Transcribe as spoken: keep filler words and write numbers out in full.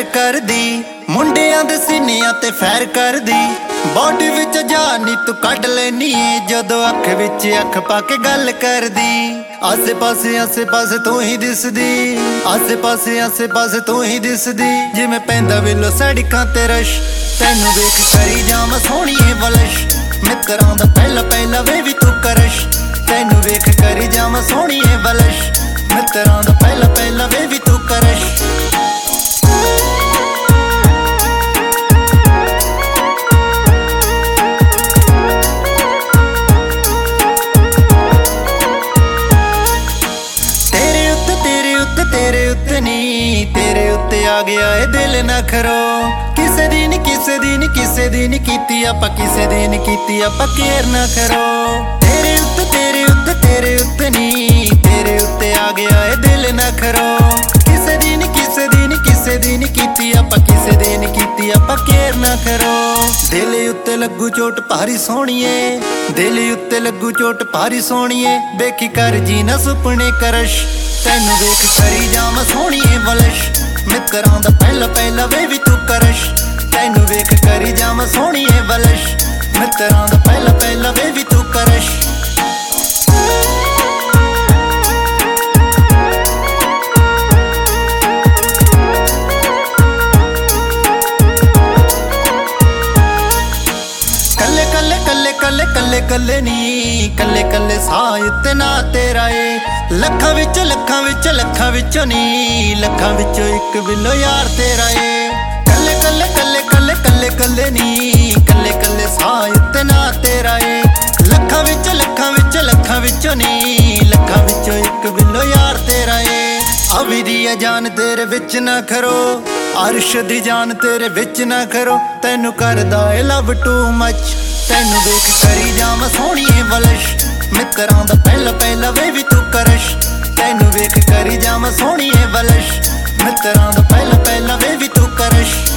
करदी मुंडियां दे सीनियां ते फैर करदी बॉडी विच जान नी तू कढ लैनी जदों अख विच अख पा के गल करदी आसे पासे आसे पासे तू ही दिसदी आसे पासे आसे पासे तू ही दिसदी जिवें पैंदा वेलो सड़कां ते रश तैनू वेख करी जावां सोहणीए वलश मित्रां दा पहला पहला वे भी तू करश तैनू वेख करी जावां सोहणीए वलश मित्रां दा पहला पहला वे भी तू करश तेरे उत्ते नी तेरे उत्ते आ गया ए दिल ना खरो किसे दी नी किसे दी नी किसे दी नी कीती आपां किसे दी नी कीती आपां केयर ना करो तेरे उत्ते तेरे उत्ते तेरे उत्ते नी तेरे उत्ते आ गया ए दिल ना खरो किसे दी नी किसे दी नी किसे दी नी कीती आपां किसे दी नी कीती आपां केयर ना करो दिल उत्ते लगू चोट भारी सोहणीए दिल उत्ते लगू चोट भारी सोहणीए बेखी कर जी ना सुपने करश तैनू वेख करी जावां सोहणीए वलश मित्रां दा पहला पहला वे भी तू करश तैनू वेख करी जावां सोहणीए वलश मित्रां दा पहला पहला वे भी तू करश कल्ले कल्ले कल्ले कल्ले कल्ले कल्ले नी कल्ले कल्ले साह उत्ते ना तेरा ए लखां विच लखां विच लखां विचों नी लखां विचों इक बिलो यार तेरा ए कल्ले कल्ले कल्ले कल्ले कल्ले कल्ले नी कल्ले कल्ले साह उत्ते ना तेरा ए लखां विच लखां विच लखां विचों नी लखां विचों इक बिलो यार तेरा ए अवी दी जान तेरे विच ना खरो अर्श दी जान तेरे विच ना खरो तैनू करदा ए लव टू मच तैनू वेख करी जावां सोहणीए वलश मित्रां दा पहला पहला वे भी तू करश तैनू वेख करी जावां सोहणीए वलश मित्रां दा पहला पहला वे भी तू करश।